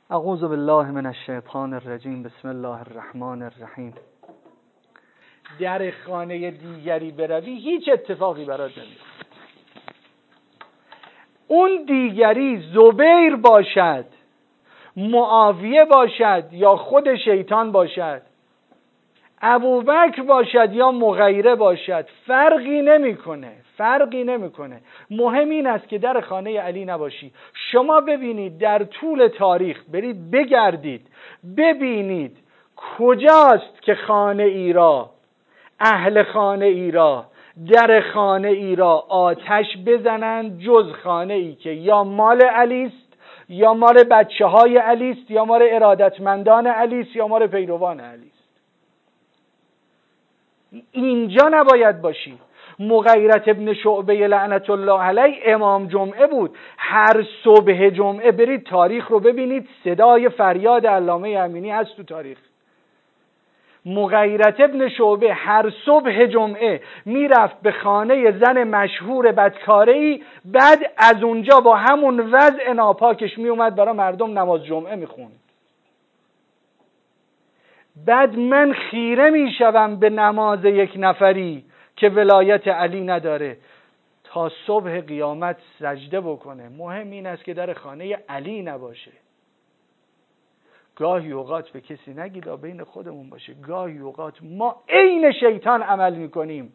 اعوذ بالله من الشیطان الرجیم. بسم الله الرحمن الرحیم. در خانه دیگری بروی هیچ اتفاقی برات نمیفته. اون دیگری زبیر باشد، معاویه باشد یا خود شیطان باشد، ابوبکر باشد یا مغیره باشد، فرقی نمیکنه. مهم این است که در خانه علی نباشی. شما ببینید در طول تاریخ، برید بگردید ببینید کجاست که خانه ای را، اهل خانه ای را، در خانه ای را آتش بزنند جز خانه ای که یا مال علی است، یا مال بچه های علی است، یا مال ارادتمندان علی است، یا مال پیروان علی است. اینجا نباید باشی. مغیرة ابن شعبه لعنت الله علیه امام جمعه بود. هر صبح جمعه برید تاریخ رو ببینید، صدای فریاد علامه امینی هست تو تاریخ. مغیرة ابن شعبه هر صبح جمعه میرفت به خانه زن مشهور بدکاره‌ای، بعد از اونجا با همون وضع ناپاکش میومد برای مردم نماز جمعه میخوند. بعد من خیره میشوم به نماز یک نفری که ولایت علی نداره، تا صبح قیامت سجده بکنه. مهم این است که در خانه علی نباشه. گاهی اوقات به کسی نگید، بین خودمون باشه. گاهی اوقات ما عین شیطان عمل میکنیم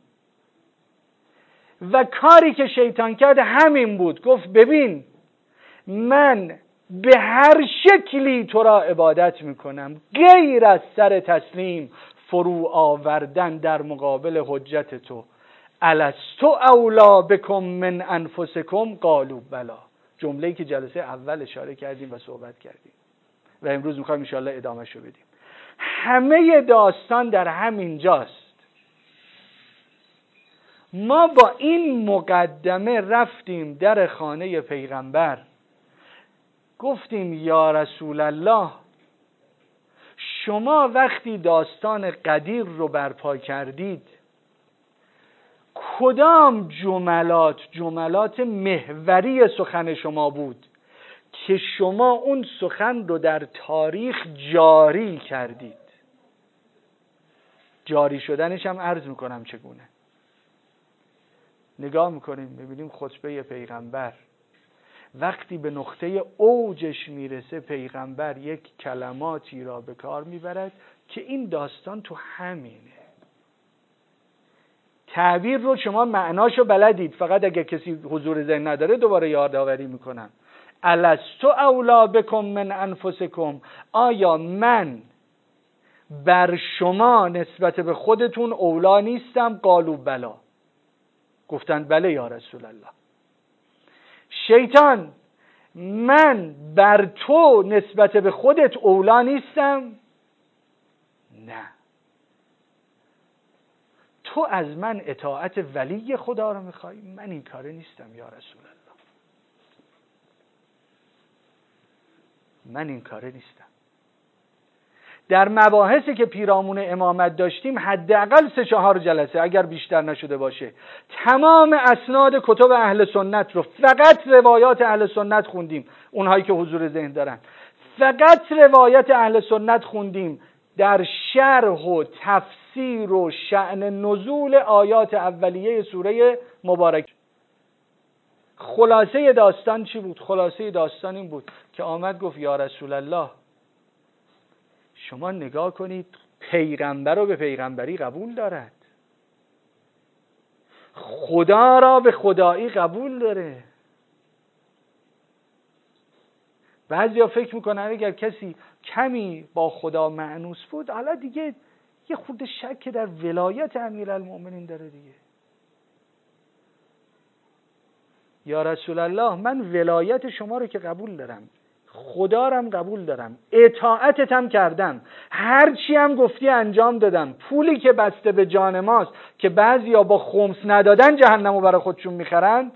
و کاری که شیطان کرد همین بود. گفت ببین من به هر شکلی تو را عبادت میکنم غیر از سر تسلیم فرو آوردن در مقابل حجت تو. الستو اولا بکم من انفسکم قالوا بلا. جمله‌ای که جلسه اول اشاره کردیم و صحبت کردیم و امروز میخوایم انشاءالله ادامهش رو بدیم. همه داستان در همین جاست. ما با این مقدمه رفتیم در خانه پیغمبر، گفتیم یا رسول الله، شما وقتی داستان قدیر رو برپا کردید کدام جملات محوری سخن شما بود که شما اون سخن رو در تاریخ جاری کردید؟ جاری شدنش هم عرض میکنم چگونه. نگاه میکنیم ببینیم خطبه پیغمبر وقتی به نقطه اوجش میرسه، پیغمبر یک کلماتی را به کار میبرد که این داستان تو همینه. تعبیر رو شما معناشو بلدید، فقط اگه کسی حضور ذهن نداره دوباره یادآوری میکنم. الستو اولا بکم من انفسکم، آیا من بر شما نسبت به خودتون اولا نیستم؟ قالوا بلا، گفتند بله یا رسول الله. شیطان، من بر تو نسبت به خودت اولا نیستم؟ نه. تو از من اطاعت ولی خدا رو میخوای؟ من این کاره نیستم یا رسول الله، من این کاره نیستم. در مباحثی که پیرامون امامت داشتیم حداقل 3-4 جلسه اگر بیشتر نشده باشه تمام اسناد کتب اهل سنت رو، فقط روایات اهل سنت خوندیم. اونهایی که حضور ذهن دارن فقط روایت اهل سنت خوندیم در شرح و تفسیر و شأن نزول آیات اولیه سوره مبارک. خلاصه داستان چی بود؟ خلاصه داستان این بود که آمد گفت یا رسول الله، شما نگاه کنید پیغمبر رو به پیغمبری قبول دارد، خدا را به خدایی قبول داره. بعضیا فکر میکنن اگر کسی کمی با خدا مأنوس بود حالا دیگه یه خورده شک در ولایت امیرالمؤمنین داره دیگه. یا رسول الله، من ولایت شما رو که قبول دارم، خدا رم قبول دارم، اطاعتت هم کردم، هرچی هم گفتی انجام دادم. پولی که بسته به جان ماست که بعضیا با خمس ندادن جهنمو برای خودشون میخرن،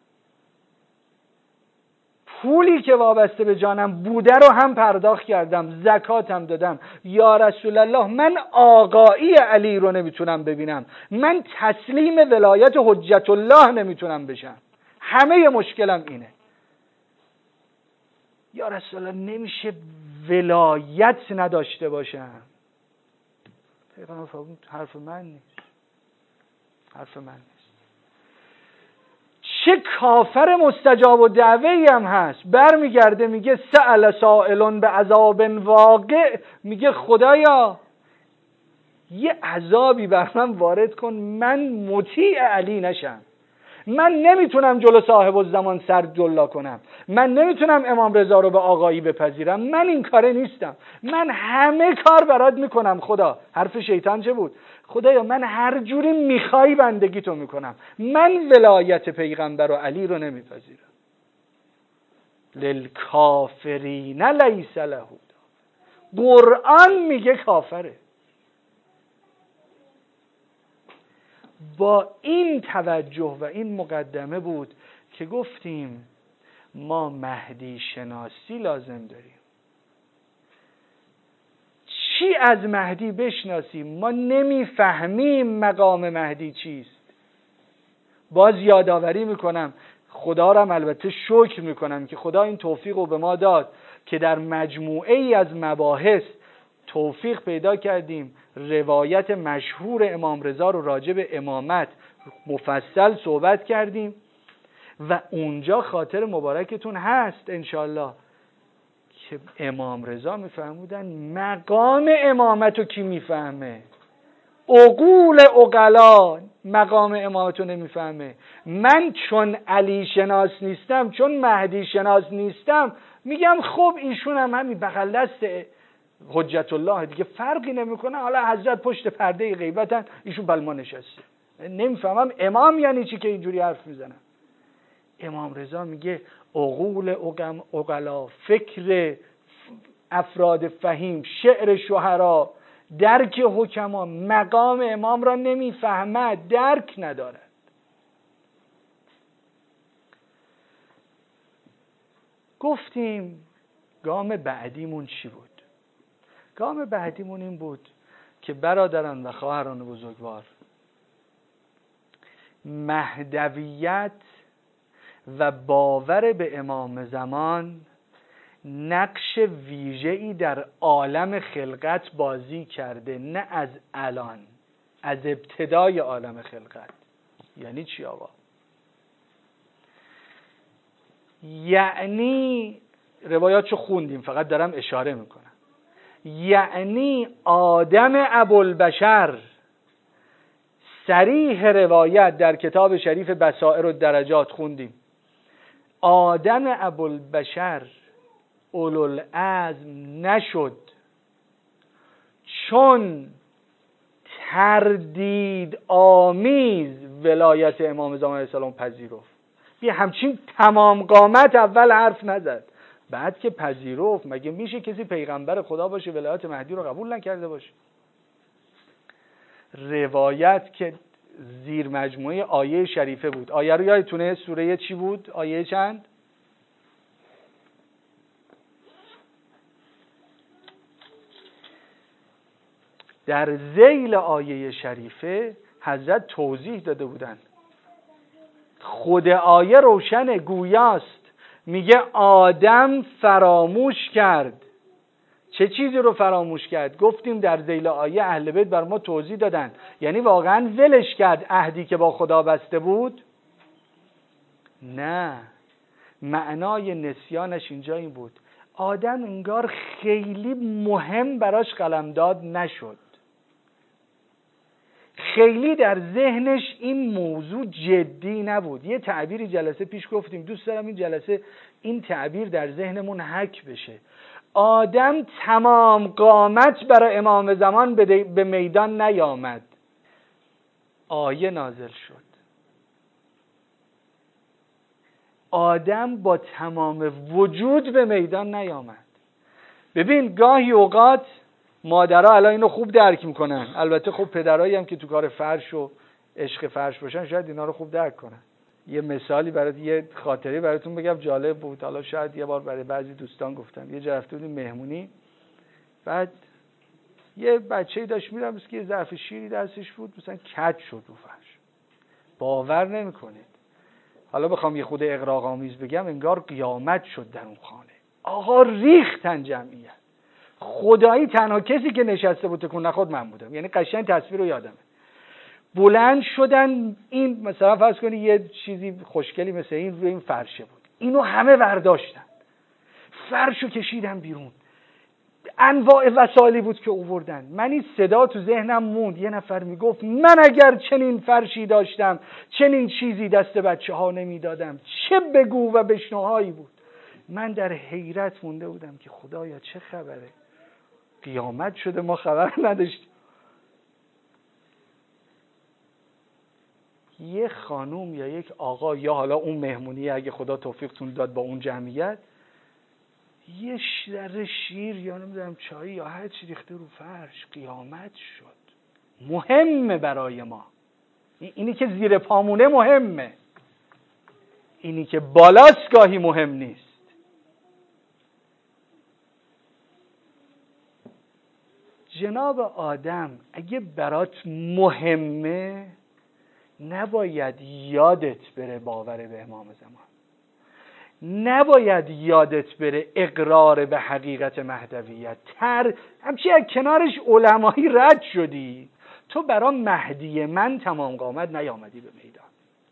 پولی که وابسته به جانم بوده رو هم پرداخت کردم، زکات هم دادم. یا رسول الله، من آقایی علی رو نمیتونم ببینم، من تسلیم ولایت حجت الله نمیتونم بشم، همه مشکلم اینه. یا رسول الله، نمیشه ولایت نداشته باشم. پیغمبر فرمود حرف من نیست، حرف من نیست. چه کافر مستجاب و دعوی هم هست، برمیگرده میگه سأل سائلون به عذاب واقع، میگه خدایا یه عذابی بر من وارد کن، من مطیع علی نشم. من نمیتونم جلو صاحب الزمان سر جلا کنم، من نمیتونم امام رضا رو به آقایی بپذیرم، من این کاره نیستم، من همه کار برات میکنم خدا. حرف شیطان چه بود؟ خدایا من هر جوری میخوای بندگی تو میکنم، من ولایت پیغمبر و علی رو نمیپذیرم. للکافرین لیس له. قرآن میگه کافره. با این توجه و این مقدمه بود که گفتیم ما مهدی شناسی لازم داریم. چی از مهدی بشناسیم؟ ما نمیفهمیم مقام مهدی چیست. باز یادآوری میکنم، خدا را البته شکر میکنم که خدا این توفیق رو به ما داد که در مجموعه ای از مباحث توفیق پیدا کردیم روایت مشهور امام رضا رو راجع به امامت مفصل صحبت کردیم و اونجا خاطر مبارکتون هست انشالله که امام رضا میفهمودن مقام امامت رو کی میفهمه؟ عقول عقلا مقام امامت رو نمیفهمه. من چون علی شناس نیستم، چون مهدی شناس نیستم، میگم خب ایشون هم همین بغل دست حجت الله دیگه، فرقی نمیکنه، حالا حضرت پشت پرده غیبتن، ایشون بلما نشسته. نمیفهمم امام یعنی چی که اینجوری حرف میزنم. امام رضا میگه عقول عقلا، فکر افراد فهیم، شعر شعرا، درک حکما مقام امام را نمیفهمد، درک ندارد. گفتیم گام بعدیمون چی بود؟ گام بعدیمون این بود که برادران و خواهران بزرگوار، مهدویت و باور به امام زمان نقش ویژه‌ای در عالم خلقت بازی کرده، نه از الان، از ابتدای عالم خلقت. یعنی چی آقا؟ یعنی روایاتشو خوندیم، فقط دارم اشاره میکنم. یعنی آدم ابوالبشر، صریح روایت در کتاب شریف بصائر الدرجات خوندیم، آدم ابوالبشر اولوالعزم نشد چون تردید آمیز ولایت امام زمان علیه السلام پذیرفت. یه همچین تمام قامت اول حرف نزد، بعد که پذیرفت. مگه میشه کسی پیغمبر خدا باشه ولایت مهدی رو قبول نکرده باشه؟ روایت که زیر مجموعه آیه شریفه بود. آیه رو یادتونه سوره چی بود؟ آیه چند؟ در ذیل آیه شریفه حضرت توضیح داده بودن. خود آیه روشن گویاست، میگه آدم فراموش کرد. چه چیزی رو فراموش کرد؟ گفتیم در ذیل آیه اهل بیت بر ما توضیح دادن، یعنی واقعا ولش کرد عهدی که با خدا بسته بود؟ نه، معنای نسیانش اینجا این بود آدم انگار خیلی مهم براش قلمداد نشد، خیلی در ذهنش این موضوع جدی نبود. یه تعبیری جلسه پیش گفتیم، دوست دارم این جلسه این تعبیر در ذهنمون حک بشه. آدم تمام قامت برای امام زمان به میدان نیامد، آیه نازل شد. آدم با تمام وجود به میدان نیامد. ببین گاهی اوقات مادرها الان اینو خوب درک میکنن، البته خب پدرایی هم که تو کار فرش و عشق فرش باشن شاید اینا رو خوب درک کنن. یه مثالی یه خاطره براتون بگم جالب بود، حالا شاید یه بار برای بعضی دوستان گفتم. یه جا رفته بودیم مهمونی، بعد یه بچه‌ای داشت میرفت، مثل که یه ظرف شیری دستش بود، مثلا کج شد رو فرش. باور نمیکنید، حالا بخوام یه خود اغراق آمیز بگم، انگار قیامت شد در اون خانه. آقا ریختن جمعیت. خدایی تنها کسی که نشسته بود تکون نخورد من بودم. یعنی قشنگ تصویر رو یادمه. بلند شدن، این مثلا فرض کنی یه چیزی خوشگلی مثل این روی این فرشه بود، اینو همه برداشتن، فرشو کشیدن بیرون، انواع وسایلی بود که آوردن. من این صدا تو ذهنم موند، یه نفر میگفت من اگر چنین فرشی داشتم چنین چیزی دست بچه ها نمیدادم. چه بگو و بشنوهایی بود. من در حیرت مونده بودم که خدایا چه خبره، قیامت شده ما خبر نداشتیم. یه خانوم یا یک آقا یا حالا اون مهمونی اگه خدا توفیقتون داد با اون جمعیت، یه ذره شیر یا نمیدونم چای یا هر چی ریخته رو فرش. قیامت شد. مهمه برای ما. اینی که زیر پامونه مهمه، اینی که بالاست گاهی مهم نیست. جناب آدم اگه برات مهمه نباید یادت بره باور به امام زمان، نباید یادت بره اقرار به حقیقت مهدویت. همچی از کنارش علمایی رد شدی، تو برا مهدی من تمام قامت نیامدی به میدان.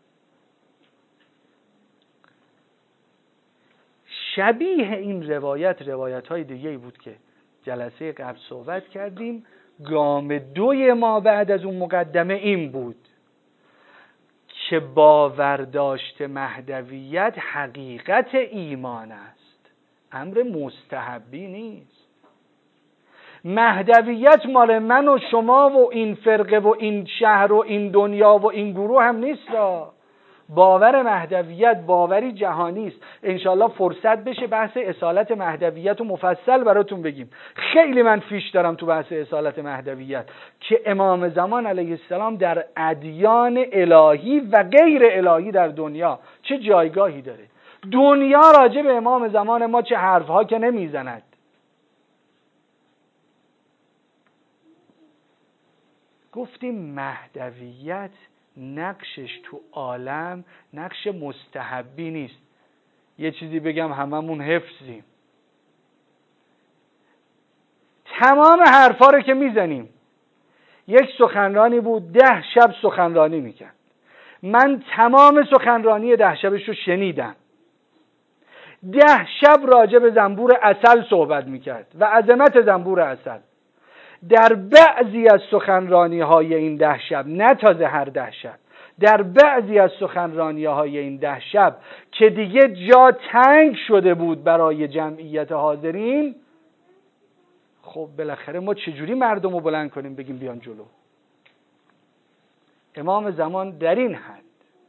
شبیه این روایت های دیگه بود که جلسه قبل صحبت کردیم. گام دوی ما بعد از اون مقدمه این بود که باورداشت مهدویت حقیقت ایمان است، امر مستحبی نیست. مهدویت مال من و شما و این فرقه و این شهر و این دنیا و این گروه هم نیست. باور مهدویت باوری جهانی است. انشالله فرصت بشه بحث اصالت مهدویت رو مفصل براتون بگیم. خیلی من فیش دارم تو بحث اصالت مهدویت که امام زمان علیه السلام در ادیان الهی و غیر الهی در دنیا چه جایگاهی داره. دنیا راجع به امام زمان ما چه حرفها که نمیزند. گفتیم مهدویت نقشش تو عالم نقش مستحبی نیست. یه چیزی بگم هممون حفظیم، تمام حرفا رو که میزنیم. یک سخنرانی بود 10 شب سخنرانی میکرد. من تمام سخنرانی 10 شبش رو شنیدم. 10 شب راجع به زنبور عسل صحبت میکرد و عظمت زنبور عسل. در بعضی از سخنرانی های این 10 شب، نه تازه هر 10 شب، در بعضی از سخنرانی های این 10 شب که دیگه جا تنگ شده بود برای جمعیت حاضرین، خب بالاخره ما چجوری مردم رو بلند کنیم بگیم بیان جلو؟ امام زمان در این حد.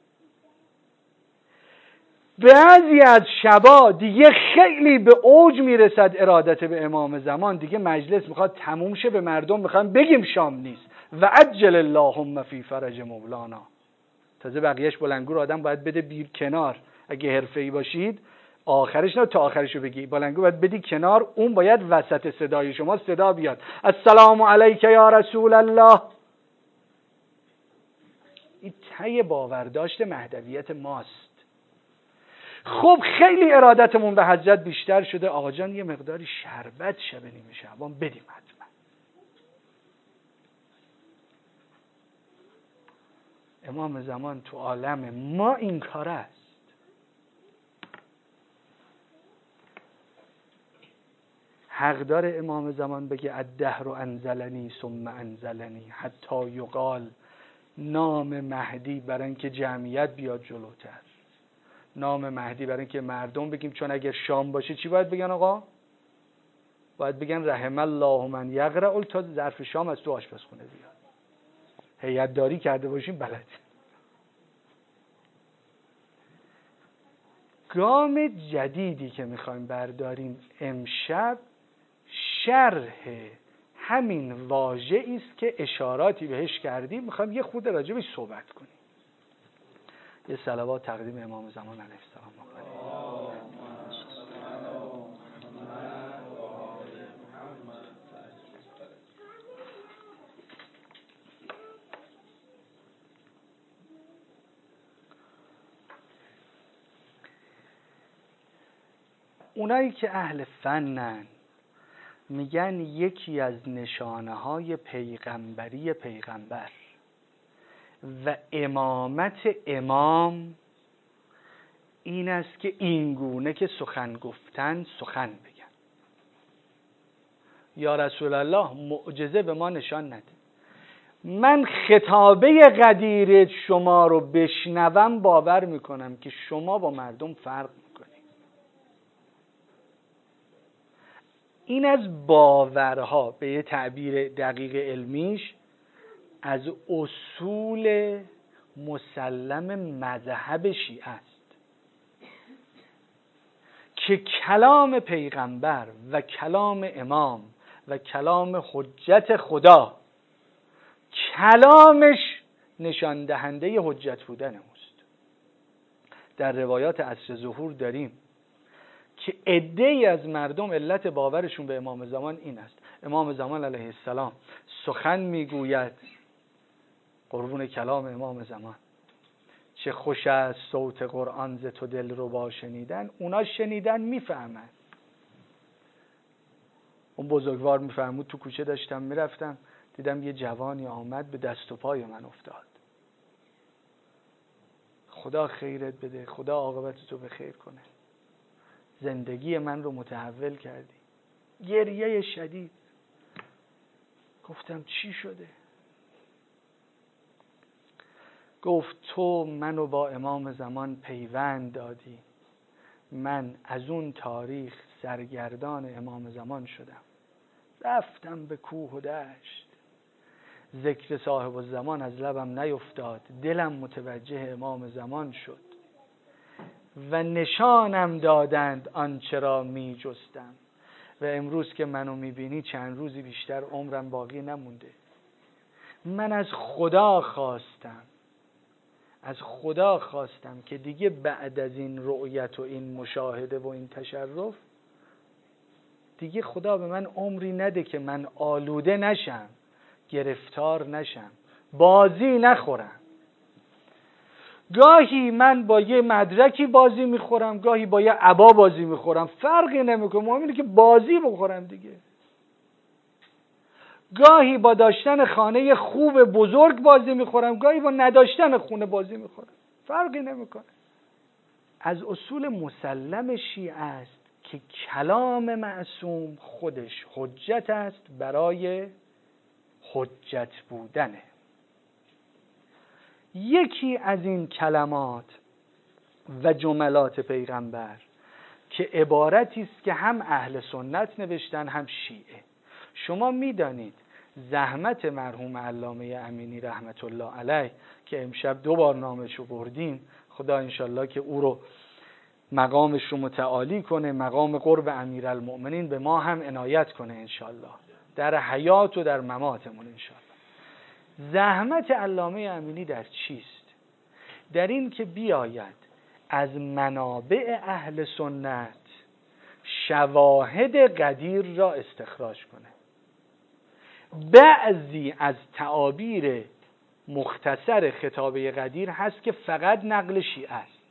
بعضی از شبا دیگه خیلی به اوج میرسد ارادت به امام زمان، دیگه مجلس میخواد تموم شه، به مردم میخوام بگیم شام نیست و عجل اللهم فی فرج مولانا. تازه بقیهش بلندگو رو آدم باید بده بیر کنار. اگه حرفه‌ای باشید آخرش نه تا آخرشو بگی، بلندگو باید بدی کنار، اون باید وسط صدای شما صدا بیاد. السلام علیک یا رسول الله. این ته باورداشت مهدویت ماست. خب خیلی ارادتمون به حضرت بیشتر شده، آقا جان یه مقداری شربت شب نیمه شعبان بدیم حتما. امام زمان تو عالم ما این کار است. حق داره امام زمان بگه الدهر انزلنی ثم انزلنی، حتی یقال نام مهدی برای اینکه جمعیت بیاد جلوتر، نام مهدی برای اینکه مردم بگیم. چون اگر شام باشه چی باید بگن آقا؟ باید بگن رحم الله من یقرأ تا ظرف شام از تو آشپزخونه بیاد. هیئت داری کرده باشیم بلد. گام جدیدی که میخوایم برداریم امشب شرح همین واژه‌ای است که اشاراتی بهش کردیم. میخوایم یه خود راجبش صحبت کنیم. یه صلوات تقدیم امام زمان علیه السلام بکنیم. اونایی که اهل فنن میگن یکی از نشانه های پیغمبری پیغمبر و امامت امام این است که اینگونه که سخن گفتن سخن بگن. یا رسول الله معجزه به ما نشان نده. من خطابه قدیر شما رو بشنوم باور میکنم که شما با مردم فرق میکنید. این از باورها، به یه تعبیر دقیق علمیش، از اصول مسلم مذهب شیعه است که کلام پیغمبر و کلام امام و کلام حجت خدا کلامش نشان دهنده حجت بودن اوست. در روایات عصر ظهور داریم که عده‌ای از مردم علت باورشون به امام زمان این است: امام زمان علیه السلام سخن میگوید، قربون کلام امام زمان، چه خوش است صوت قرآن ز تو دل رو با شنیدن. اونا شنیدن میفهمن. اون بزرگوار میفرمود تو کوچه داشتم میرفتم دیدم یه جوانی آمد به دست و پای من افتاد. خدا خیرت بده، خدا عاقبت تو به خیر کنه، زندگی من رو متحول کردی. گریه شدید. گفتم چی شده؟ گفت تو منو با امام زمان پیوند دادی، من از اون تاریخ سرگردان امام زمان شدم، رفتم به کوه و دشت، ذکر صاحب الزمان از لبم نیفتاد، دلم متوجه امام زمان شد و نشانم دادند آنچه را می جستم و امروز که منو میبینی چند روزی بیشتر عمرم باقی نمونده. من از خدا خواستم که دیگه بعد از این رؤیت و این مشاهده و این تشرف دیگه خدا به من عمری نده که من آلوده نشم، گرفتار نشم، بازی نخورم. گاهی من با یه مدرکی بازی میخورم، گاهی با یه عبا بازی میخورم، فرقی نمیکنه، مهم اینه که بازی بخورم دیگه. گاهی با داشتن خانه خوب بزرگ بازی میخورم، گاهی با نداشتن خونه بازی میخورم، فرقی نمیکنه. از اصول مسلم شیعه است که کلام معصوم خودش حجت است برای حجت بودنه. یکی از این کلمات و جملات پیغمبر که عبارتی است که هم اهل سنت نوشتن هم شیعه. شما میدانید زحمت مرحوم علامه امینی رحمت الله علیه که امشب 2 بار نامشو بردیم، خدا انشالله که او رو مقامش رو متعالی کنه، مقام قرب امیرالمؤمنین به ما هم عنایت کنه انشالله، در حیات و در مماتمون انشالله. زحمت علامه امینی در چیست؟ در این که بیاید از منابع اهل سنت شواهد قدیر را استخراج کنه. بعضی از تعابیر مختصر خطابه قدیر هست که فقط نقل شیعه است.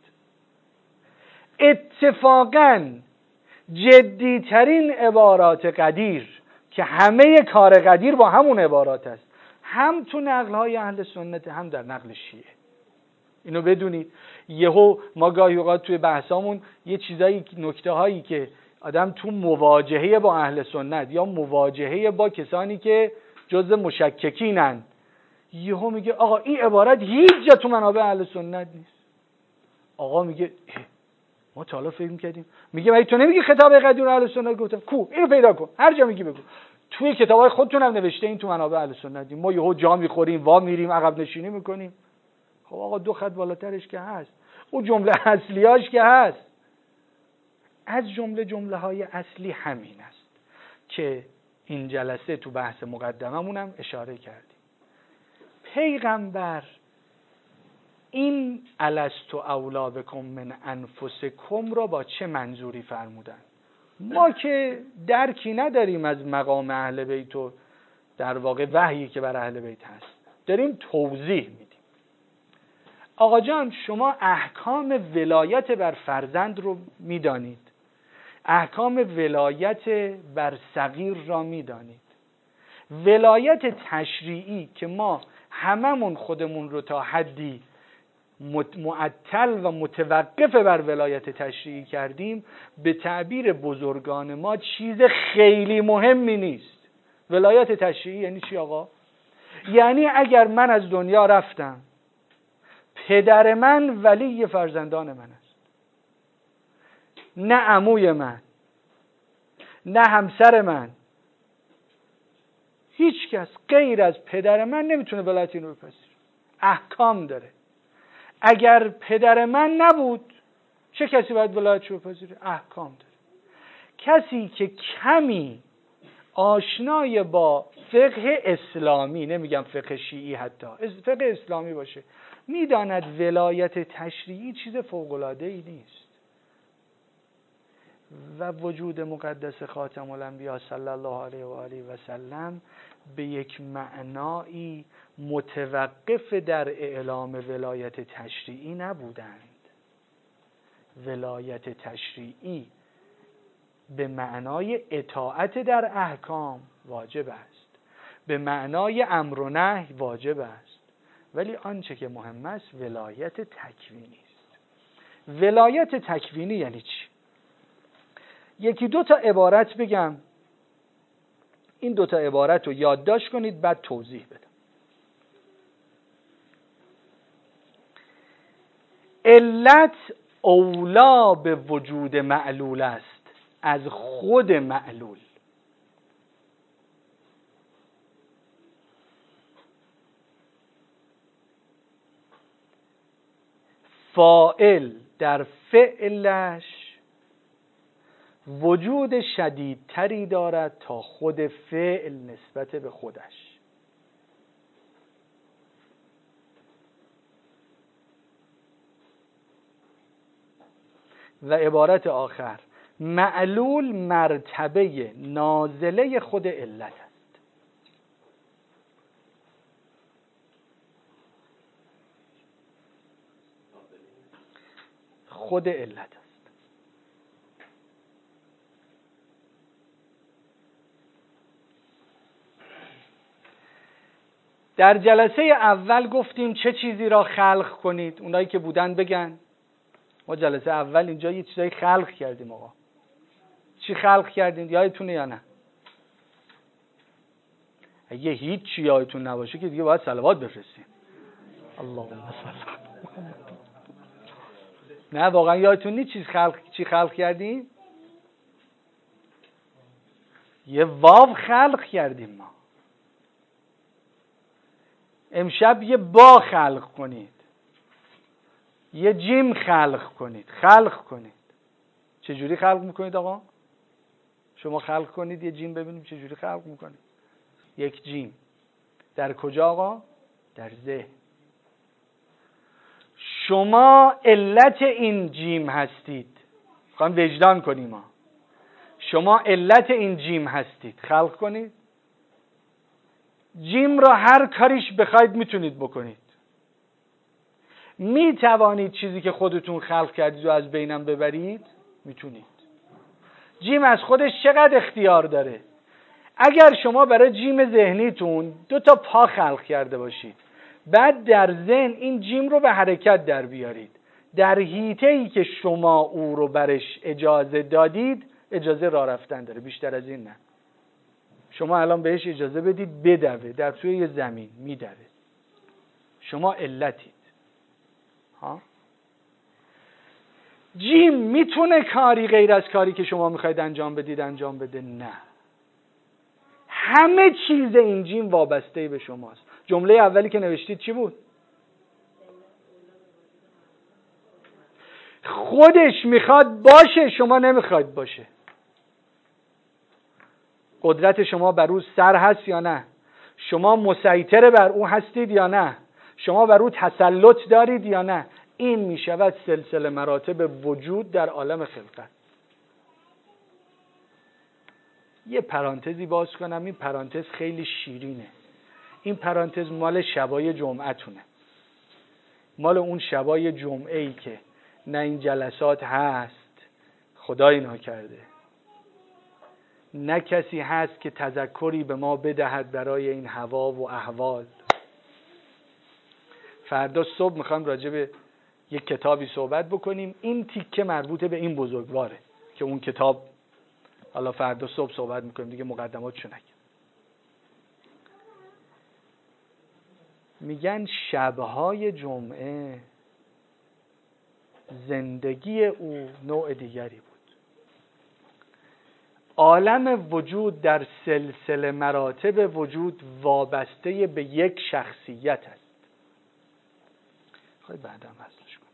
اتفاقاً جدیترین عبارات قدیر که همه کار قدیر با همون عبارات است، هم تو نقل‌های اهل سنت هم در نقل شیعه. اینو بدونید. یهو ما گاهی اوقات توی بحثامون یه چیزایی، نکته هایی که آدم تو مواجهه با اهل سنت یا مواجهه با کسانی که جزء مشککینن، یهو میگه آقا این عبارت هیچ جا تو منابع اهل سنت نیست. آقا میگه ما تا حالا فکر می‌کردیم، میگه مگه تو نمیگی خطاب قدیر اهل سنت؟ گفتم کو، اینو پیدا کن، هر جا میگی بگو. توی کتابای خودتون هم نوشته این تو منابع اهل سنت. ما یهو جا میخوریم، وا میریم، عقب نشینی میکنیم. خب آقا 2 خط بالاترش که هست، اون جمله اصلیاش که هست. از جمله های اصلی همین است که این جلسه تو بحث مقدممون هم اشاره کردیم. پیغمبر این الستو اولا بکم من انفسکم را با چه منظوری فرمودن؟ ما که درکی نداریم از مقام اهل بیت و در واقع وحیی که بر اهل بیت هست، داریم توضیح میدیم. آقا جان شما احکام ولایت بر فرزند رو میدانید، احکام ولایت بر صغیر را میدانید. ولایت تشریعی که ما هممون خودمون رو تا حدی معطل و متوقف بر ولایت تشریعی کردیم، به تعبیر بزرگان ما چیز خیلی مهمی نیست. ولایت تشریعی یعنی چی آقا؟ یعنی اگر من از دنیا رفتم، پدر من ولی فرزندان من است، نه عموی من، نه همسر من، هیچ کس غیر از پدر من نمیتونه ولایت اینو بپذیره. احکام داره. اگر پدر من نبود چه کسی باید ولایتشو بپذیره؟ احکام داره. کسی که کمی آشنای با فقه اسلامی، نمیگم فقه شیعی، حتی فقه اسلامی باشه، میداند ولایت تشریعی چیز فوق‌العاده‌ای نیست و وجود مقدس خاتم الانبیا صلی الله علیه و آله و سلم به یک معنایی متوقف در اعلام ولایت تشریعی نبودند. ولایت تشریعی به معنای اطاعت در احکام واجب است، به معنای امر و نهی واجب است، ولی آنچه که مهم است ولایت تکوینی است. ولایت تکوینی یعنی چی؟ یکی دو تا عبارت بگم، این دو تا عبارت رو یادداشت کنید بعد توضیح بدم. علت اولا به وجود معلول است از خود معلول. فاعل در فعلش وجود شدیدتری دارد تا خود فعل نسبت به خودش. و عبارت آخر، معلول مرتبه نازله خود علت است. خود علت است. در جلسه اول گفتیم چه چیزی را خلق کنید. اونایی که بودن بگن. ما جلسه اول اینجا یه چیزایی خلق کردیم آقا. چی خلق کردیم؟ یادتونه یا نه؟ اگه هیچ چی یادتون نباشه که دیگه باید صلوات بفرستیم. اللهم صل. نه واقعا یادتون نیست چی خلق کردیم؟ یه واو خلق کردیم ما. امشب یه با خلق کنید، یه جیم خلق کنید. چجوری خلق میکنید آقا؟ شما خلق کنید یه جیم ببینیم چجوری خلق میکنید. یک جیم در کجا آقا؟ در ذهن. شما علت این جیم هستید. خواهم وجدان کنیم ما. شما علت این جیم هستید. خلق کنید. جیم را هر کاریش بخواید میتونید بکنید. میتوانید چیزی که خودتون خلق کردید رو از بینم ببرید؟ میتونید. جیم از خودش چقدر اختیار داره؟ اگر شما برای جیم ذهنیتون 2 تا پا خلق کرده باشید، بعد در ذهن این جیم رو به حرکت در بیارید، در حیطه‌ای که شما او رو برش اجازه دادید اجازه راه رفتن داره، بیشتر از این نه. شما الان بهش اجازه بدید بدوه، در توی یه زمین میدوه، شما علتید. جیم میتونه کاری غیر از کاری که شما میخواید انجام بدید انجام بده؟ نه. همه چیز این جیم وابسته به شماست. جمله اولی که نوشتید چی بود؟ خودش میخواد باشه، شما نمیخواید باشه. قدرت شما بر او سر هست یا نه؟ شما مسیطر بر او هستید یا نه؟ شما بر او تسلط دارید یا نه؟ این میشود سلسله مراتب وجود در عالم خلقت. یه پرانتزی باز کنم، این پرانتز خیلی شیرینه. این پرانتز مال شبای جمعتونه، مال اون شبای جمعه‌ای که نه این جلسات هست، خدای ناکرده نه کسی هست که تذکری به ما بدهد برای این هوا و احوال. فردا صبح میخوایم راجع به یک کتابی صحبت بکنیم. این تیکه مربوط به این بزرگواره که اون کتاب حالا فردا صبح صحبت میکنیم دیگه، مقدماتشو نگم. میگن شبهای جمعه زندگی او نوع دیگری بود. عالم وجود در سلسله مراتب وجود وابسته به یک شخصیت است. خواهی بعدم وصلش کنیم.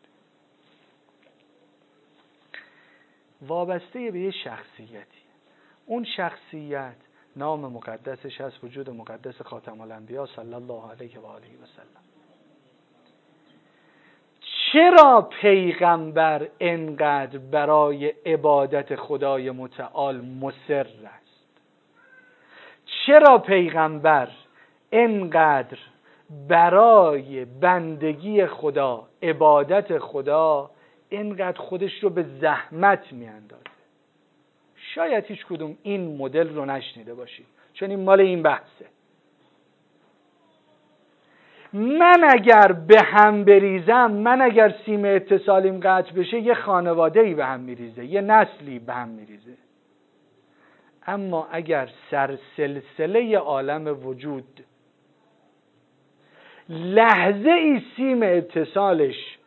وابسته به یک شخصیتی. اون شخصیت نام مقدسش هست وجود مقدس خاتم الانبیا صلی الله علیه و آله و سلم. چرا پیغمبر انقدر برای عبادت خدای متعال مصر است؟ چرا پیغمبر انقدر برای بندگی خدا، عبادت خدا، انقدر خودش رو به زحمت میاندازه؟ شاید هیچ کدوم این مدل رو نشنیده باشید، چون این مال این بحثه. من اگر به هم بریزم، من اگر سیم اتصالیم قطع بشه، یه خانواده‌ای به هم میریزه، یه نسلی به هم میریزه. اما اگر سلسله عالم وجود لحظه ای سیم اتصالش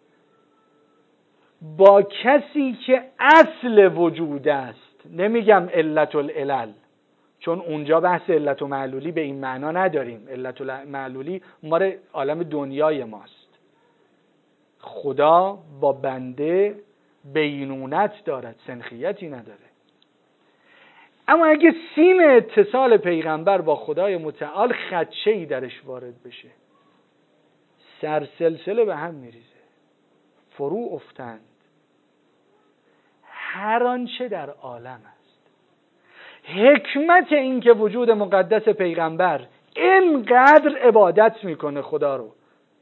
با کسی که اصل وجود است، نمیگم علت العلل، چون اونجا بحث علت و معلولی به این معنا نداریم. علت و معلولی مال عالم دنیای ماست. خدا با بنده بینونت دارد، سنخیتی نداره. اما اگه سیم اتصال پیغمبر با خدای متعال خدشه‌ای درش وارد بشه، سلسله به هم میریزه، فرو افتند هر آنچه در عالم است. حکمت این که وجود مقدس پیغمبر اینقدر عبادت میکنه خدا رو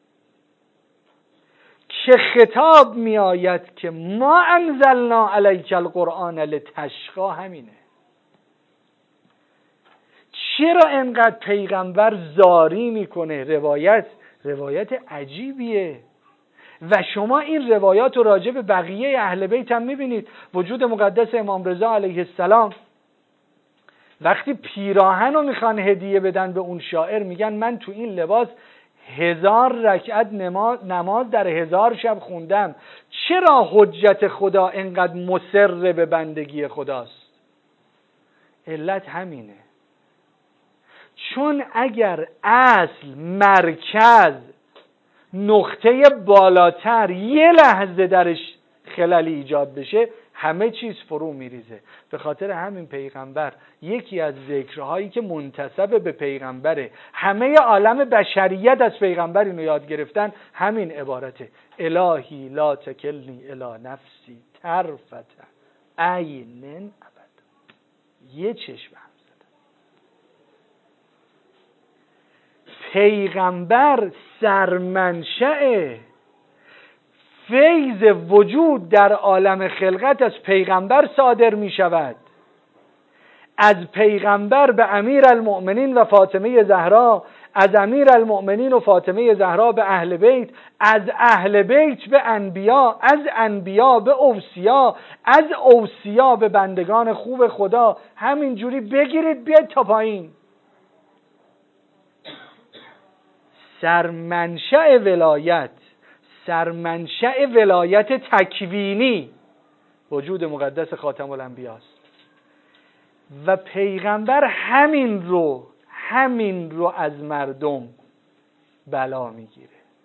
که خطاب میآید که ما انزلنا علیک القرآن لتشقی، همینه. چرا اینقدر پیغمبر زاری میکنه؟ روایت عجیبیه و شما این روایات رو راجع به بقیه اهل بیت هم میبینید. وجود مقدس امام رضا علیه السلام وقتی پیراهن رو میخوان هدیه بدن به اون شاعر، میگن من تو این لباس 1000 رکعت نماز در 1000 شب خوندم. چرا حجت خدا اینقدر مصر به بندگی خداست؟ علت همینه. چون اگر اصل، مرکز، نقطه بالاتر یه لحظه درش خللی ایجاد بشه، همه چیز فرو میریزه. به خاطر همین پیغمبر یکی از ذکرهایی که منتسب به پیغمبره، همه عالم بشریت از پیغمبر اینو یاد گرفتن، همین عبارته: الهی لا تکلنی الی نفسی طرفة عین ابدا. یه چشم هم زدن. پیغمبر سرمنشأ فیض وجود در عالم خلقت از پیغمبر صادر می شود. از پیغمبر به امیر المؤمنین و فاطمه زهرا، از امیر المؤمنین و فاطمه زهرا به اهل بیت، از اهل بیت به انبیا، از انبیا به اوصیا، از اوصیا به بندگان خوب خدا. همینجوری بگیرید بیاید تا پایین. سرمنشأ ولایت، سرمنشأ ولایت تکوینی وجود مقدس خاتم الانبیا است و پیغمبر همین رو از مردم بلا میگیره.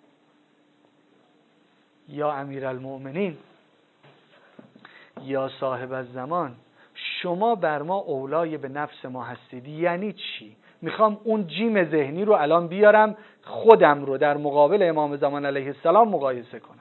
یا امیرالمؤمنین، یا صاحب الزمان، شما بر ما اولای به نفس ما هستید. یعنی چی؟ میخوام اون جیم ذهنی رو الان بیارم، خودم رو در مقابل امام زمان علیه السلام مقایسه کنم.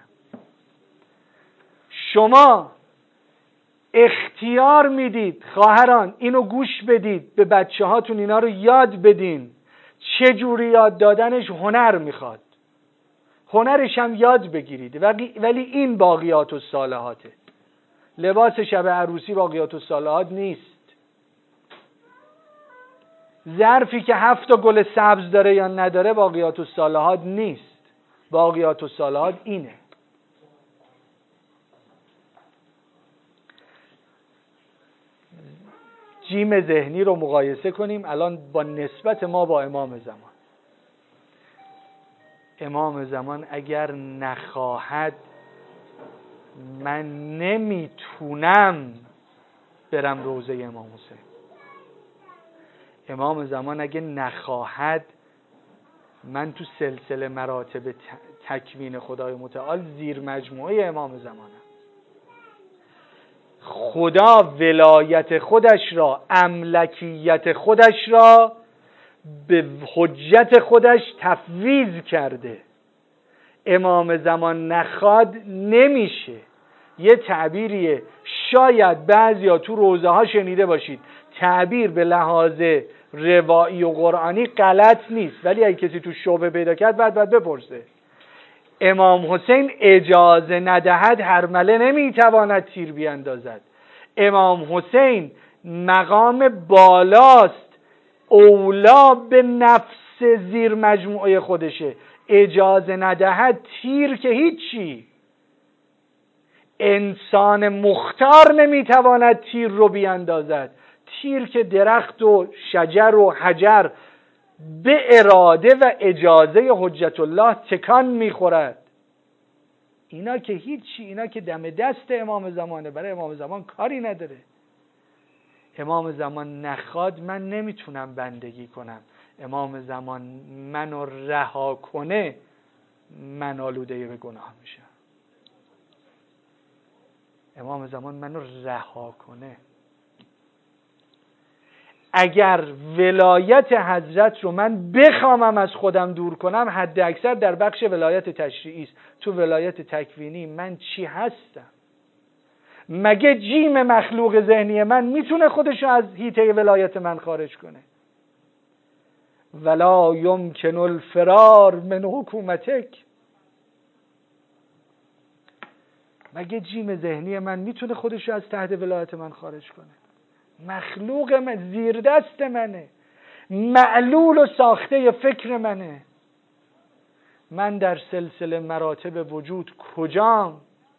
شما اختیار میدید خواهران اینو گوش بدید، به بچه هاتون اینا رو یاد بدین. چه جوری یاد دادنش هنر میخواد، هنرش هم یاد بگیرید. ولی این باقیات الصالحاته. لباس شب عروسی باقیات الصالحات نیست. ظرفی که 7 گل سبز داره یا نداره باقیات الصالحات نیست. باقیات الصالحات اینه. جیم ذهنی رو مقایسه کنیم الان با نسبت ما با امام زمان. امام زمان اگر نخواهد من نمیتونم برم روضه امام حسین. امام زمان اگه نخواهد من تو سلسله مراتب تکوین خدای متعال زیر مجموعه امام زمانم. خدا ولایت خودش را، املکیت خودش را به حجت خودش تفویض کرده. امام زمان نخواد نمیشه. یه تعبیریه، شاید بعضیا تو روزه ها شنیده باشید، تعبیر به لحاظ روایی و قرآنی غلط نیست، ولی اگه کسی تو شبهه پیدا کرد باید بپرسه. امام حسین اجازه ندهد هرمله نمیتواند تیر بیاندازد. امام حسین مقام بالاست، اولا به نفس زیر مجموعه خودشه. اجازه ندهد تیر که هیچی. انسان مختار نمیتواند تیر رو بیاندازد. تیر که درخت و شجر و حجر به اراده و اجازه حجت الله تکان میخورد. اینا که هیچی، اینا که دم دست امام زمانه، برای امام زمان کاری نداره. امام زمان نخواد من نمیتونم بندگی کنم. امام زمان منو رها کنه من آلوده به گناه میشم. امام زمان منو رها کنه. اگر ولایت حضرت رو من بخوامم از خودم دور کنم، حد اکثر در بخش ولایت تشریعی است. تو ولایت تکوینی من چی هستم؟ مگه جیم مخلوق ذهنی من میتونه خودشو از حیطه ولایت من خارج کنه؟ ولا یمکن الفرار من حکومتک. مگه جیم ذهنی من میتونه خودشو از تحت ولایت من خارج کنه؟ مخلوق من زیر دست منه، معلول و ساخته فکر منه. من در سلسله مراتب وجود کجام؟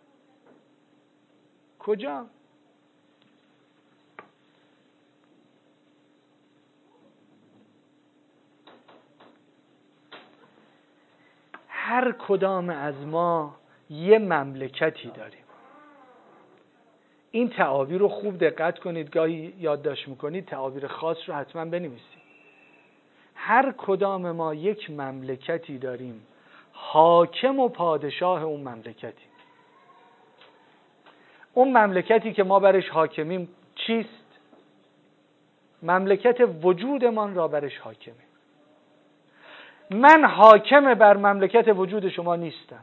هر کدام از ما یه مملکتی داریم. این تعابیر رو خوب دقت کنید، گاهی یادداشت میکنید تعابیر خاص رو حتما بنویسید. هر کدام ما یک مملکتی داریم، حاکم و پادشاه اون مملکتی. اون مملکتی که ما برش حاکمیم چیست؟ مملکت وجودمان را برش حاکمیم. من حاکم بر مملکت وجود شما نیستم.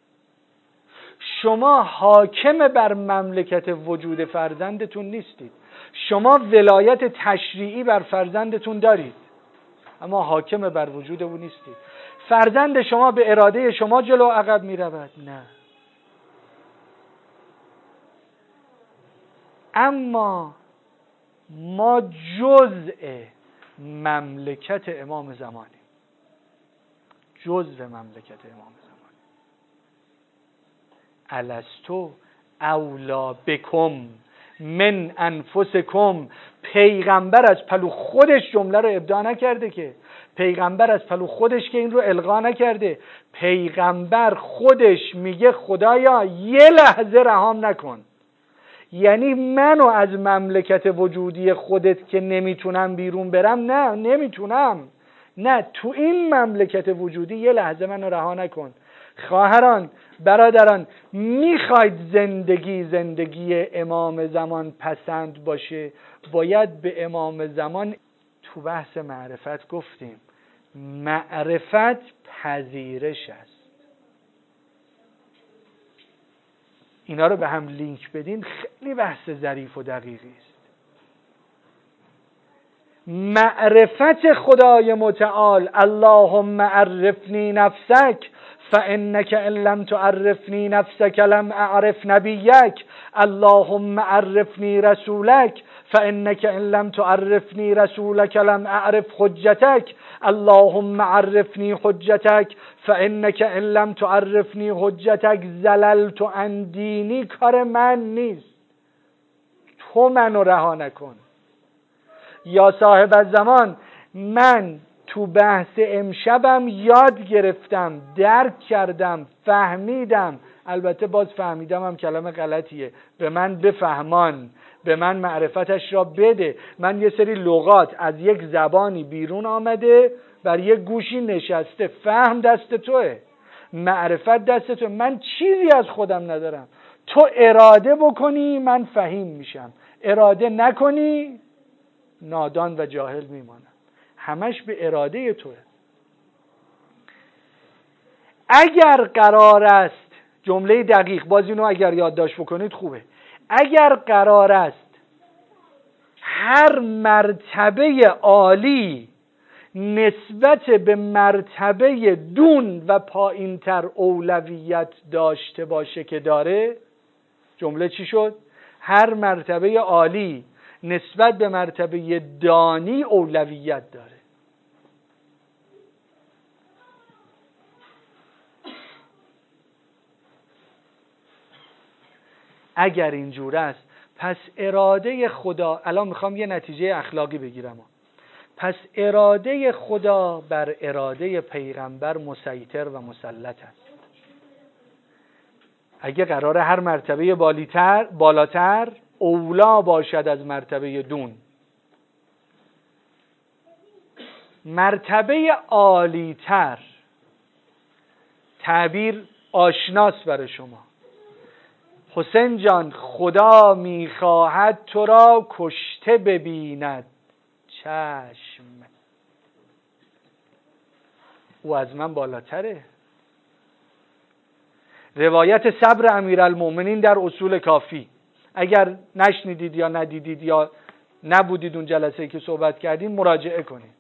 شما حاکم بر مملکت وجود فرزندتون نیستید. شما ولایت تشریعی بر فرزندتون دارید، اما حاکم بر وجود او نیستید. فرزند شما به اراده شما جلو عقب می رود؟ نه. اما ما جزء مملکت امام زمانیم. جزء مملکت امام زمانیم. الستو اولا بکم من انفسکم. پیغمبر از پلو خودش جمله رو ابداع نکرده که. پیغمبر از پلو خودش که این رو القا نکرده. پیغمبر خودش میگه خدایا یه لحظه رهام نکن. یعنی منو از مملکت وجودی خودت که نمیتونم بیرون برم، نه نمیتونم، نه تو این مملکت وجودی یه لحظه منو رها نکن. خواهران، برادران، میخواید زندگی امام زمان پسند باشه، باید به امام زمان، تو بحث معرفت گفتیم معرفت پذیرش است. اینا رو به هم لینک بدین، خیلی بحث ظریف و دقیقی است. معرفت خدای متعال، اللهم عرفنی نفسک فانک ان لم تعرفنی نفسک لم اعرف نبیک. اللهم عرفنی رسولک فانک ان لم تعرفنی رسولک لم اعرف حجتک اللهم عرفنی حجتک فانک ان لم تعرفنی حجتک زللت عن دینی. کار من نیست، تو منو رها نکن. یا صاحب الزمان من تو بحث امشبم یاد گرفتم، درک کردم، فهمیدم. البته باز فهمیدم هم کلمه غلطیه، به من بفهمان، به من معرفتش را بده. من یه سری لغات از یک زبانی بیرون آمده، بر یک گوشی نشسته. فهم دست توه، معرفت دست توه، من چیزی از خودم ندارم. تو اراده بکنی من فهیم میشم، اراده نکنی نادان و جاهل میمانم. همش به اراده توه. اگر قرار است، جمله دقیق، باز اینو اگر یادداشت بکنید خوبه، اگر قرار است هر مرتبه عالی نسبت به مرتبه دون و پایینتر اولویت داشته باشه که داره، جمله چی شد؟ هر مرتبه عالی نسبت به مرتبه دانی اولویت داره. اگر اینجور است پس اراده خدا، الان میخوام یه نتیجه اخلاقی بگیرم، پس اراده خدا بر اراده پیغمبر مسیطر و مسلط است. اگه قراره هر مرتبه بالاتر اولا باشد از مرتبه دون، مرتبه عالیتر، تعبیر آشناس برای شما، حسین جان خدا میخواهد تو را کشته ببیند، چشم، او از من بالاتره. روایت صبر امیرالمومنین در اصول کافی، اگر نشنیدید یا ندیدید یا نبودید اون جلسه‌ای که صحبت کردیم مراجعه کنید.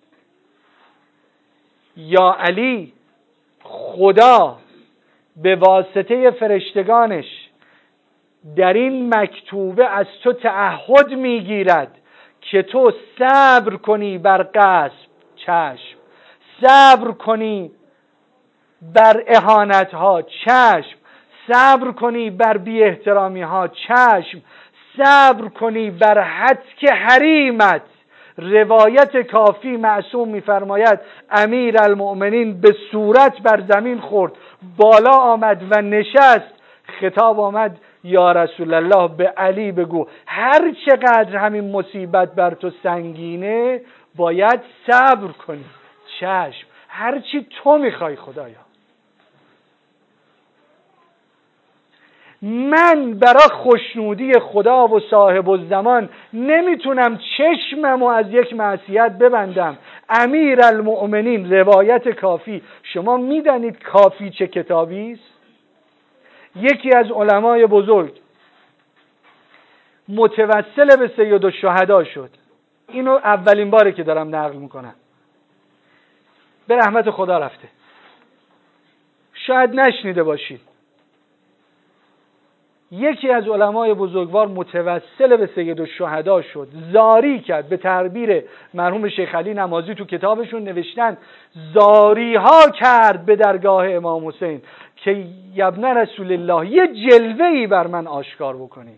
یا علی، خدا به واسطه فرشتگانش در این مکتوبه از تو تعهد میگیرد که تو صبر کنی بر غصب، چشم، صبر کنی بر اهانت ها، چشم، صبر کنی بر بی احترامی ها، چشم، صبر کنی بر حتک حریمت. روایت کافی معصوم میفرماید امیرالمؤمنین به صورت بر زمین خورد، بالا آمد و نشست، خطاب آمد یا رسول الله به علی بگو هر چقدر همین مصیبت بر تو سنگینه باید صبر کنی. چشم، هر چی تو میخوای خدایا. من برای خوشنودی خدا و صاحب الزمان نمیتونم چشممو از یک معصیت ببندم. امیرالمؤمنین، روایت کافی، شما میدانید کافی چه کتابی است؟ یکی از علمای بزرگ متوسل به سید الشهدا شد. اینو اولین باره که دارم نقل میکنم، به رحمت خدا رفته، شاید نشنیده باشید. یکی از علمای بزرگوار متوسل به سید الشهدا شد، زاری کرد. به تعبیر مرحوم شیخ علی نمازی تو کتابشون نوشتن زاری ها کرد به درگاه امام حسین که ابن رسول الله یه جلوه‌ای بر من آشکار بکنید.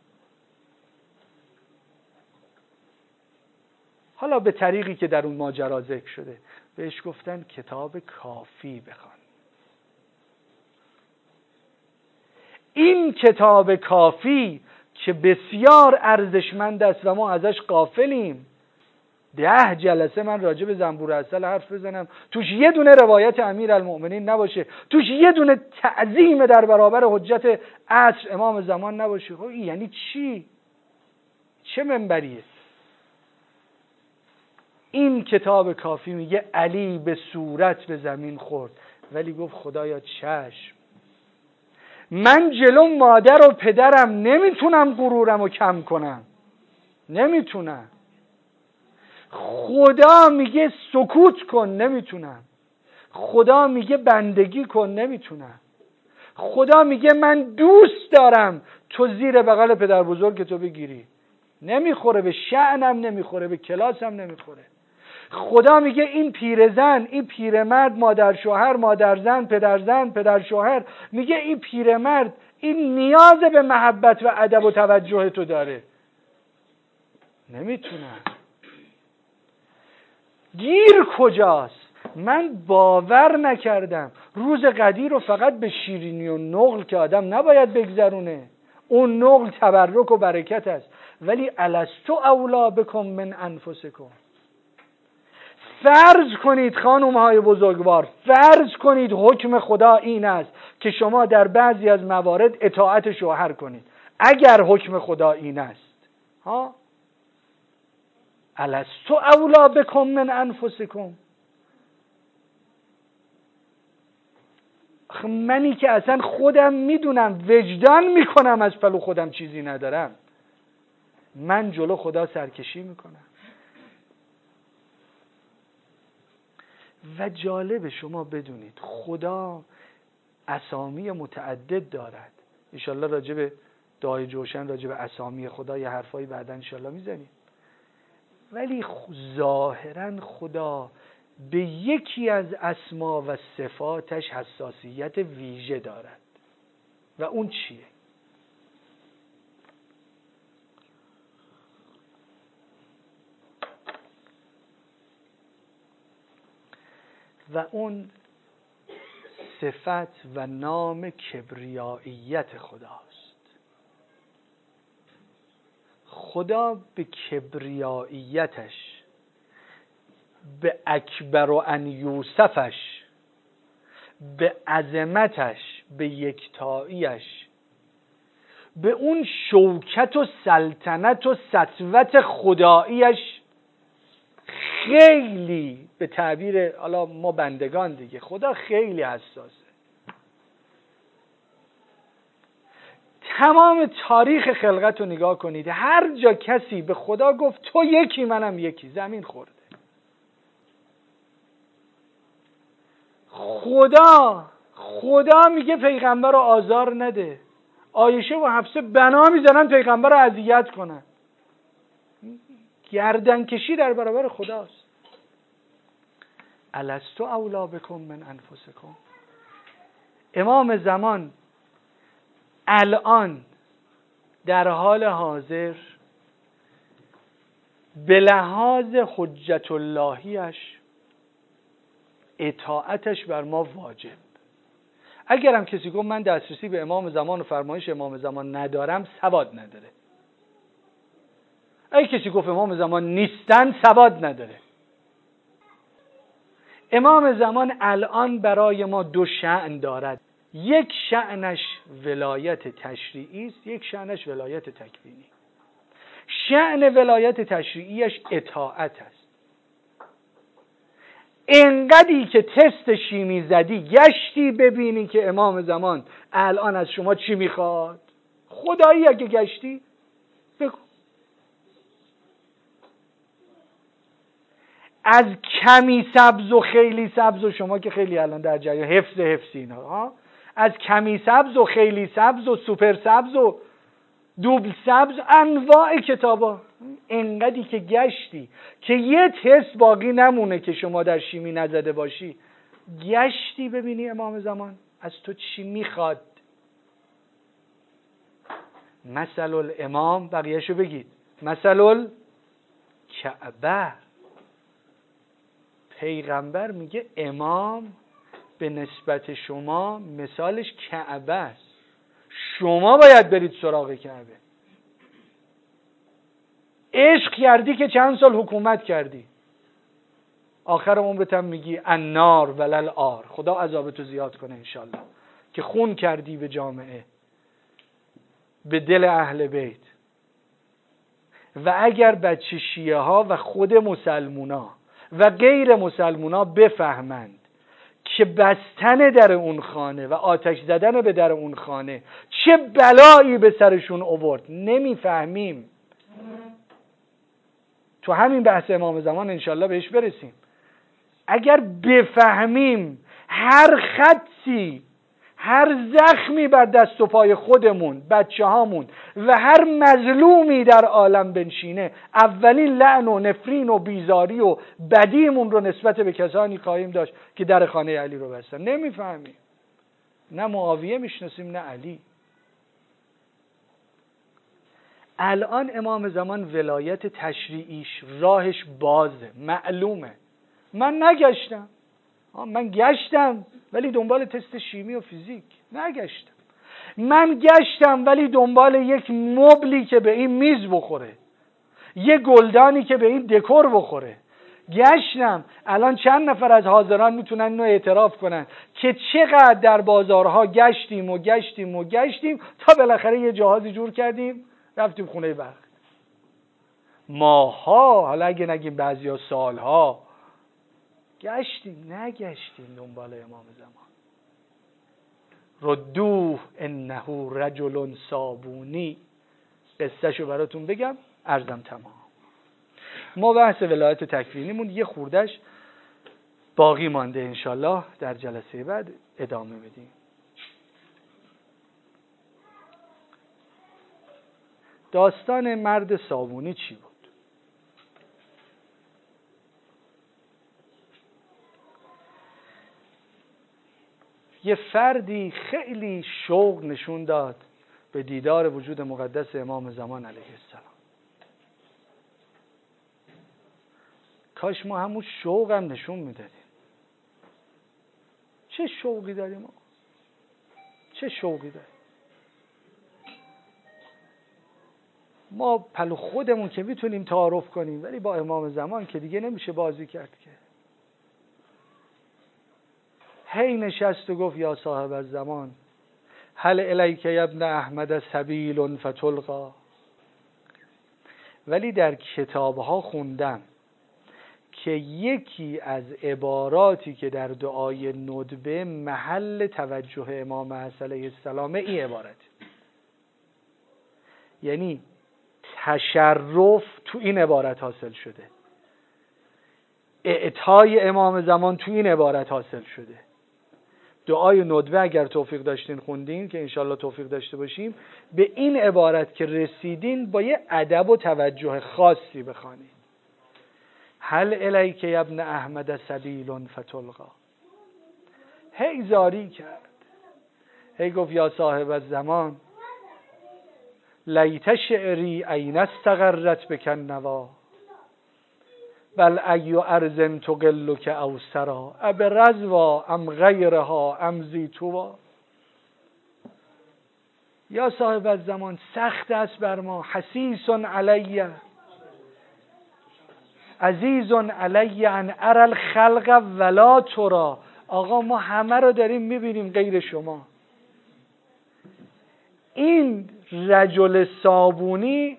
حالا به طریقی که در اون ماجرا ذکر شده بهش گفتن کتاب کافی بخوان. این کتاب کافی که بسیار ارزشمند است و ما ازش غافلیم. 10 جلسه من راجع به زنبور عسل حرف بزنم توش یه دونه روایت امیرالمؤمنین نباشه، توش یه دونه تعظیم در برابر حجت عصر امام زمان نباشه. خب یعنی چی؟ چه منبریه؟ این کتاب کافی میگه علی به صورت به زمین خورد ولی گفت خدایا چشم، من جلو مادر و پدرم نمیتونم غرورم رو کم کنم، نمیتونم. خدا میگه سکوت کن، نمیتونم. خدا میگه بندگی کن، نمیتونم. خدا میگه من دوست دارم تو زیر بغل پدر بزرگ تو بگیری، نمیخوره، به شأنم نمیخوره، به کلاسم نمیخوره. خدا میگه این پیرزن، این پیرمرد، مادر شوهر، مادر زن، پدر شوهر، میگه این پیرمرد این نیاز به محبت و ادب و توجه تو داره. نمیتونم. گیر کجاست؟ من باور نکردم روز قدیر رو فقط به شیرینی و نقل که آدم نباید بگذرونه. اون نقل تبرک و برکت است. ولی الستو اولا بکم من انفسکم. فرض کنید خانوم‌های بزرگوار، فرض کنید حکم خدا این است که شما در بعضی از موارد اطاعت شوهر کنید. اگر حکم خدا این است، الستو اولا بکم من انفسکم. منی که اصلا خودم میدونم، وجدان میکنم از پلو خودم چیزی ندارم، من جلو خدا سرکشی میکنم. و جالب شما بدونید خدا اسامی متعدد دارد. انشالله راجع به دعای جوشن، راجع به اسامی خدا یه حرفایی بعدا انشالله میزنیم. ولی ظاهرا خدا به یکی از اسما و صفاتش حساسیت ویژه دارد. و اون چیه؟ و اون صفت و نام کبریاییت خداست. خدا به کبریاییتش، به اکبر و ان یوسفش، به عظمتش، به یکتاییش، به اون شوکت و سلطنت و سطوت خداییش خیلی، به تعبیر حالا ما بندگان دیگه، خدا خیلی حساسه. تمام تاریخ خلقت رو نگاه کنید، هر جا کسی به خدا گفت تو یکی منم یکی، زمین خورده. خدا میگه پیغمبر رو آزار نده. عایشه و حفصه بنا میزنن پیغمبر رو اذیت کنن. گردن کشی در برابر خداست. الستو اولا بکم من انفسکم. امام زمان الان در حال حاضر به لحاظ حجت اللهیش اطاعتش بر ما واجب. اگرم کسی گفت من دسترسی به امام زمان و فرمایش امام زمان ندارم، سواد نداره. اگه کسی گفت امام زمان نیستن، سواد نداره. امام زمان الان برای ما دو شأن دارد. یک شأنش ولایت تشریعی است، یک شأنش ولایت تکوینی. شأن ولایت تشریعیش اطاعت است. انقدری که تست شیمی زدی گشتی ببینی که امام زمان الان از شما چی میخواد. خدایی اگه گشتی بگو. از کمی سبز و خیلی سبز، و شما که خیلی الان در جریان حفظ اینا، از کمی سبز و خیلی سبز و سوپر سبز و دوبل سبز، انواع کتابا، انقدری که گشتی که یه تست باقی نمونه که شما در شیمی نزده باشی، گشتی ببینی امام زمان از تو چی میخواد. مثل الامام، بقیهشو بگید، مثل الکعبه. پیغمبر میگه امام به نسبت شما مثالش کعبه است. شما باید برید سراغ کعبه. عشق کردی که چند سال حکومت کردی، آخر عمرت هم میگی النار ولل آر، خدا عذابتو زیاد کنه انشالله، که خون کردی به جامعه، به دل اهل بیت. و اگر بچه شیعه ها و خود مسلمونا و غیر مسلمونا بفهمند که بستن در اون خانه و آتش زدن به در اون خانه چه بلایی به سرشون آورد، نمیفهمیم. تو همین بحث امام زمان انشالله بهش برسیم. اگر بفهمیم هر خطی، هر زخمی بر دست و پای خودمون، بچه هامون و هر مظلومی در عالم بنشینه، اولین لعن و نفرین و بیزاری و بدیمون رو نسبت به کسانی خواهیم داشت که در خانه علی رو بستن. نمیفهمیم، نه معاویه میشناسیم نه علی. الان امام زمان ولایت تشریعیش راهش بازه، معلومه. من نگشتم، من گشتم ولی دنبال تست شیمی و فیزیک نگشتم. من گشتم ولی دنبال یک مبلی که به این میز بخوره، یک گلدانی که به این دکور بخوره گشتم. الان چند نفر از حاضران میتونن اینو اعتراف کنن که چقدر در بازارها گشتیم و گشتیم و گشتیم تا بالاخره یه جهازی جور کردیم رفتیم خونه برق. ماها، حالا اگه نگیم بعضیا سالها گشتیم، نگشتیم دنبال امام زمان. ردوه انه رجل صابونی. قصهشو براتون بگم، عرضم تمام. ما بحث ولایت تکوینیمون یه خوردش باقی مانده، انشالله در جلسه بعد ادامه بدیم. داستان مرد صابونی چی بود؟ یه فردی خیلی شوق نشون داد به دیدار وجود مقدس امام زمان علیه السلام. کاش ما همون شوق هم نشون میدادیم. چه شوقی داریم ما؟ چه شوقی داریم ما؟ پلو خودمون که میتونیم تعارف کنیم، ولی با امام زمان که دیگه نمیشه بازی کرد که. هی نشست و گفت یا صاحب الزمان هل الیک یا ابن احمد سبیل فتلقا. ولی در کتابها خوندم که یکی از عباراتی که در دعای ندبه محل توجه امام حسن علیه السلام این عبارت، یعنی تشرف تو این عبارت حاصل شده، اعطای امام زمان تو این عبارت حاصل شده. دعای ندبه اگر توفیق داشتین خوندین، که انشالله توفیق داشته باشیم، به این عبارت که رسیدین با یه ادب و توجه خاصی بخوانید. هل الیک یا ابن احمد سبیل فتلقا. هی زاری کرد، هی گفت یا صاحب الزمان لیت شعری این استقرت بک النوا بل ای ارض تقلک او سرا اب رزوا ام غیرها ام زیتوا. یا صاحب الزمان سخت است بر ما، حسیس علی عزیز علی ان ارى الخلق ولا ترا. آقا ما همه رو داریم میبینیم غیر شما. این رجل صابونی،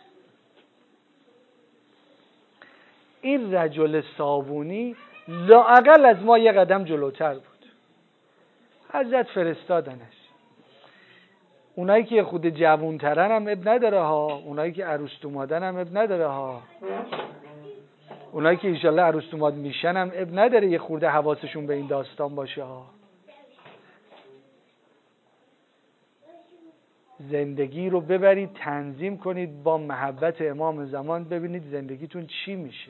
لااقل از ما یه قدم جلوتر بود. حضرت فرستادنش. اونایی که خود جوونترن هم اب نداره ها، اونایی که عروس دومادن هم اب نداره ها، اونایی که انشالله عروس دوماد میشن هم اب نداره یه خورده حواسشون به این داستان باشه ها. زندگی رو ببرید تنظیم کنید با محبت امام زمان، ببینید زندگیتون چی میشه.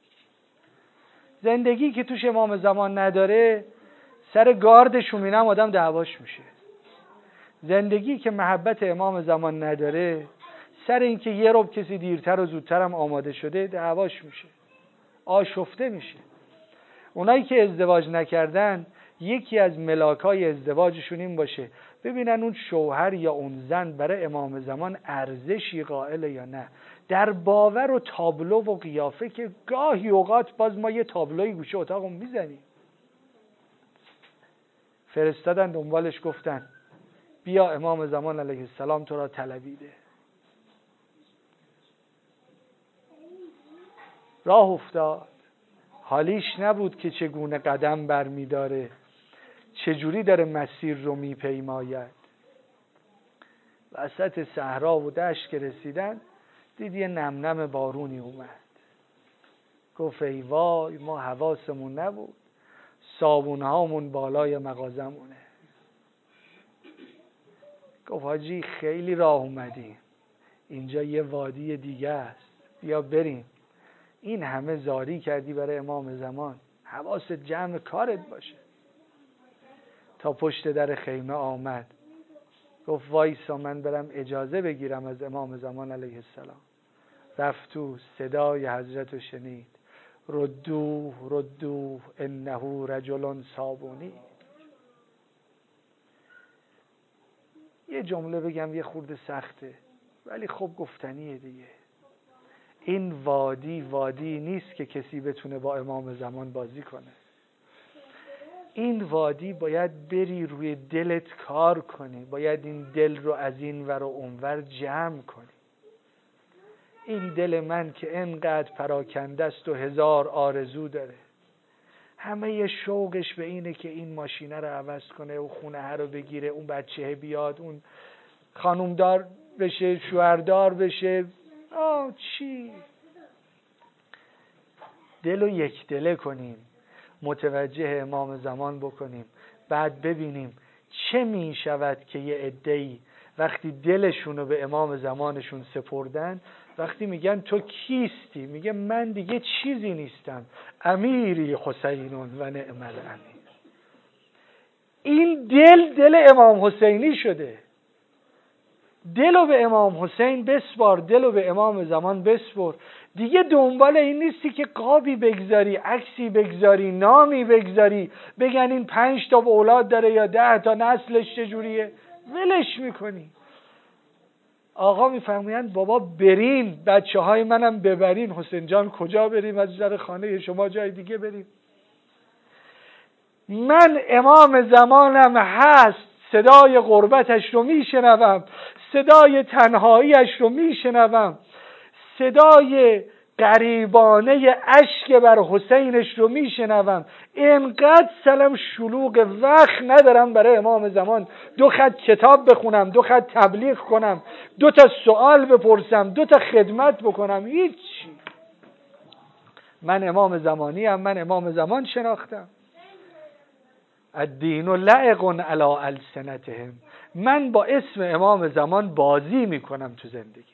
زندگی که توش امام زمان نداره، سر گارد شومینه آدم دعواش میشه. زندگی که محبت امام زمان نداره، سر اینکه یه رب کسی دیرتر و زودتر هم آماده شده دعواش میشه، آشفته میشه. اونایی که ازدواج نکردن، یکی از ملاکای ازدواجشون این باشه ببینن اون شوهر یا اون زن برای امام زمان ارزشی قائل یا نه. در باور و تابلو و قیافه که گاهی اوقات باز ما یه تابلوی گوشه اتاقو میزنیم. فرستادن دنبالش، گفتن بیا امام زمان علیه السلام تو را طلبیده. راه افتاد، حالیش نبود که چگونه قدم برمیداره، چجوری داره مسیر رو میپیماید. وسط صحرا و دشت که رسیدن، دید یه نمنم بارونی اومد. گفت ای وای، ما حواسمون نبود، صابونهامون بالای مغازمونه. گفت حاجی خیلی راه اومدیم، اینجا یه وادی دیگه است، بیا بریم. این همه زاری کردی برای امام زمان، حواست جمع کارت باشه. تا پشت در خیمه آمد، گفت وایسا من برم اجازه بگیرم از امام زمان علیه السلام. رفت تو، صدای حضرت رو شنید، ردوه ردوه انه رجل صابونی. یه جمله بگم یه خورده سخته ولی خب گفتنیه دیگه. این وادی نیست که کسی بتونه با امام زمان بازی کنه. این وادی باید بری روی دلت کار کنی، باید این دل رو از این ور و اونور جمع کنی. این دل من که انقدر پراکنده است و هزار آرزو داره، همه شوقش به اینه که این ماشینه رو عوض کنه و خونه رو بگیره، اون بچه بیاد، اون خانومدار بشه، شوهردار بشه. چی؟ دل رو یک دله کنیم، متوجه امام زمان بکنیم، بعد ببینیم چه می شود که یه عده‌ای وقتی دلشون رو به امام زمانشون سپردن، وقتی میگن تو کیستی، میگه من دیگه چیزی نیستم، امیری حسینون و نعم الامیر. این دل امام حسینی شده. دل رو به امام حسین بسپار، دل رو به امام زمان بسپار. دیگه دنبال این نیستی که قابی بگذاری، عکسی بگذاری، نامی بگذاری، بگن این 5 تا اولاد داره یا 10 تا، نسلش چجوریه، ولش میکنی. آقا میفرمایند بابا برین، بچه های منم ببرین. حسین جان کجا بریم؟ از در خانه شما جای دیگه بریم. من امام زمانم هست، صدای غربتش رو میشنوم، صدای تنهاییش رو میشنوم، صدای غریبانه اشک بر حسینش رو میشنوم. اینقدر سلام شلوغ وقت ندارم برای امام زمان 2 خط کتاب بخونم، 2 خط تبلیغ کنم، 2 تا سوال بپرسم، 2 تا خدمت بکنم. هیچی. من امام زمانی ام، من امام زمان شناختم. الدین لعق علی السنتهم. من با اسم امام زمان بازی میکنم تو زندگی.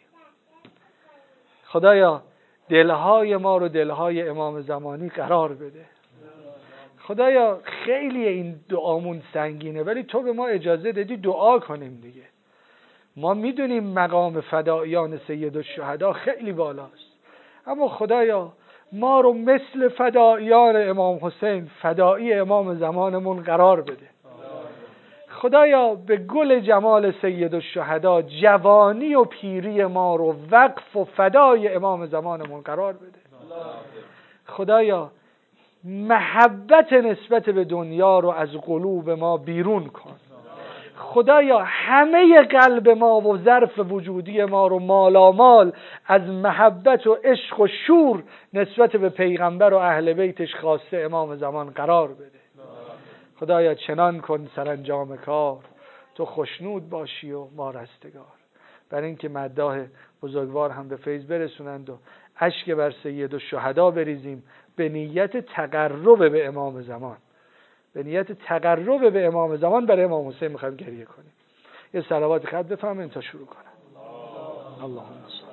خدایا دلهای ما رو دلهای امام زمانی قرار بده. خدایا خیلی این دعامون سنگینه ولی تو به ما اجازه دادی دعا کنیم دیگه. ما میدونیم مقام فداییان سیدالشهدا خیلی بالاست، اما خدایا ما رو مثل فداییان امام حسین، فدایی امام زمانمون قرار بده. خدایا به گل جمال سیدالشهدا جوانی و پیری ما رو وقف و فدای امام زمانمون قرار بده. خدایا محبت نسبت به دنیا رو از قلوب ما بیرون کن. خدایا همه قلب ما و ظرف وجودی ما رو مالامال از محبت و عشق و شور نسبت به پیغمبر و اهل بیتش خاصه امام زمان قرار بده. خدایا چنان کن سرانجام کار تو خوشنود باشی و ما رستگار. برای اینکه مداح بزرگوار هم به فیض برسونند و اشک بر سیدالشهدا بریزیم به نیت تقرب به امام زمان. به نیت تقرب به امام زمان برای امام حسین میخوایم گریه کنیم. یه صلوات خط بفرمایید تا شروع کنم. اللهم